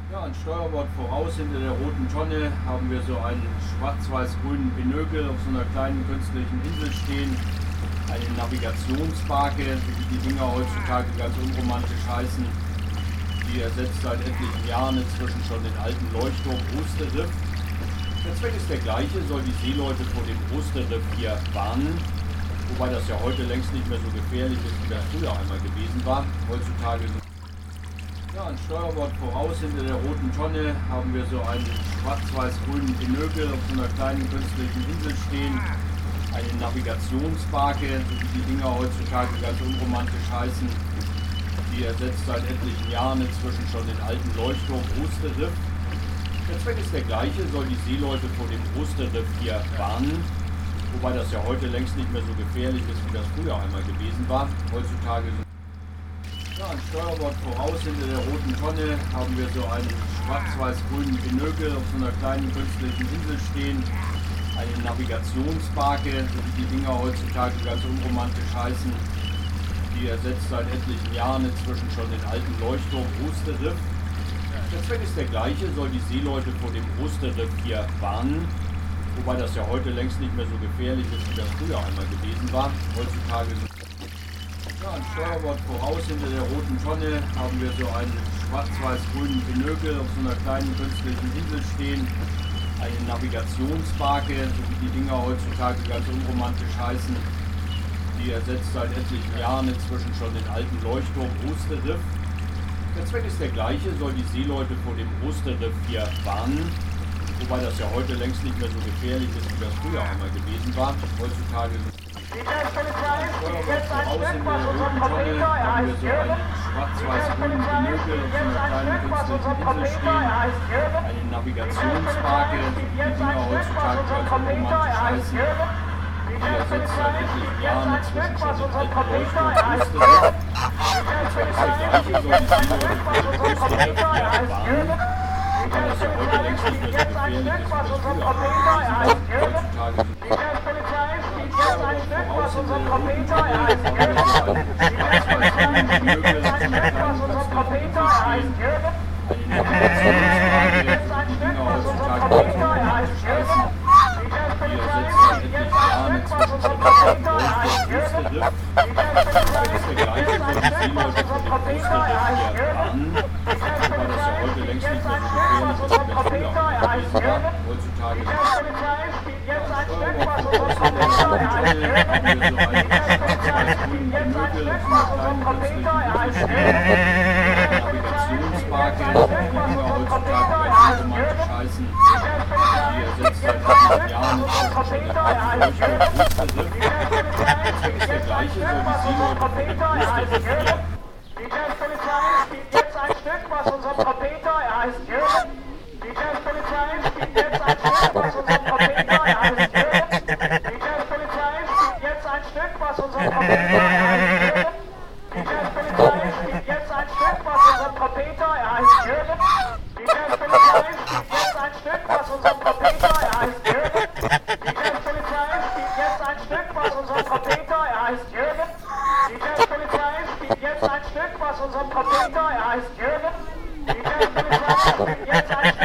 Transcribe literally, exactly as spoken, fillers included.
Ja, ein Steuerbord voraus, hinter der roten Tonne haben wir so einen schwarz-weiß-grünen Pinökel auf so einer kleinen künstlichen Insel stehen. Eine Navigationsbarke, wie die Dinger heutzutage ganz unromantisch heißen. Die ersetzt seit etlichen Jahren inzwischen schon den alten Leuchtturm Osterriff. Der Zweck ist der gleiche, soll die Seeleute vor dem Osterriff hier warnen. Wobei das ja heute längst nicht mehr so gefährlich ist, wie das früher einmal gewesen war. Heutzutage sind Ja, ein Steuerbord voraus, hinter der roten Tonne haben wir so einen schwarz-weiß-grünen Pinökel auf so einer kleinen künstlichen Insel stehen. Eine Navigationsbarke, wie die Dinger heutzutage ganz unromantisch heißen. Die ersetzt seit etlichen Jahren inzwischen schon den alten Leuchtturm Osterriff. Der Zweck ist der gleiche, soll die Seeleute vor dem Osterriff hier warnen. Wobei das ja heute längst nicht mehr so gefährlich ist, wie das früher einmal gewesen war. Heutzutage sind Ja, ein Steuerbord voraus, hinter der roten Tonne haben wir so einen schwarz-weiß-grünen Pinökel auf so einer kleinen künstlichen Insel stehen. Eine Navigationsbarke, wie die Dinger heutzutage ganz unromantisch heißen. Die ersetzt seit etlichen Jahren inzwischen schon den alten Leuchtturm Osterriff. Der Zweck ist der gleiche, soll die Seeleute vor dem Osterriff hier warnen. Wobei das ja heute längst nicht mehr so gefährlich ist, wie das früher einmal gewesen war. Heutzutage sind Ja, ein Steuerbord voraus, hinter der roten Tonne haben wir so einen schwarz-weiß-grünen Pinökel auf so einer kleinen künstlichen Insel stehen. Eine Navigationsbarke, wie die Dinger heutzutage ganz unromantisch heißen. Die ersetzt seit etlichen Jahren inzwischen schon den alten Leuchtturm Osterriff. Der Zweck ist der gleiche, soll die Seeleute vor dem Osterriff hier warnen. Wobei das ja heute längst nicht mehr so gefährlich ist, wie das früher einmal gewesen war. Heutzutage sind Steuerbord voraus, hinter der roten Tonne haben wir so einen schwarz-weiß-grünen Pinökel auf so einer kleinen künstlichen Insel stehen. Eine Navigationsbarke, wie die Dinger heutzutage ganz unromantisch heißen. Die ersetzt seit etlichen Jahren inzwischen schon den alten Leuchtturm Osterriff. Der Zweck ist der gleiche, soll die Seeleute vor dem Osterriff hier warnen. Wobei das ja heute längst nicht mehr so gefährlich ist, wie das früher einmal gewesen war. Heutzutage sind voraus, hinter der roten Tonne haben wir so einen schwarz-weiß-grünen Pinökel auf so einer kleinen künstlichen Insel stehen. Eine Navigationsbarke, wie die Dinger heutzutage ganz unromantisch heißen. Die ersetzt seit etlichen Jahren inzwischen schon den alten Leuchtturm Osterriff. Der Zweck ist der gleiche, soll die Seeleute vor dem Osterriff hier warnen. Wobei das ja heute längst nicht mehr so gefährlich ist, wie das früher einmal gewesen war. Heutzutage sind Steuerbord voraus, hinter der roten Tonne haben wir so einen schwarz-weiß-grünen Pinökel auf so einer kleinen künstlichen Insel stehen. Eine Navigationsbarke, wie die Dinger heutzutage ganz unromantisch heißen. Die ersetzt seit etlichen Jahren inzwischen schon den alten Leuchtturm Osterriff. Der Zweck ist der gleiche, soll die Seeleute vor dem Osterriff hier Die Polizei spielt jetzt ein Stück, was unser Trompeter, er heißt Jürgen. Die Polizei spielt jetzt ein Stück, was unser Trompeter, er heißt Jürgen. Die Polizei spielt jetzt ein Stück, was unser Trompeter, er heißt Jürgen. Die Polizei spielt jetzt ein Stück, was unser Trompeter, er heißt Jürgen. Die Polizei spielt jetzt ein Stück, was unser Trompeter, er heißt Jürgen. Die Polizei spielt jetzt ein Stück, was unser Trompeter, er heißt Jürgen. Die Polizei spielt jetzt ein Stück, was unser Trompeter, er heißt Jürgen. Die Polizei spielt jetzt ein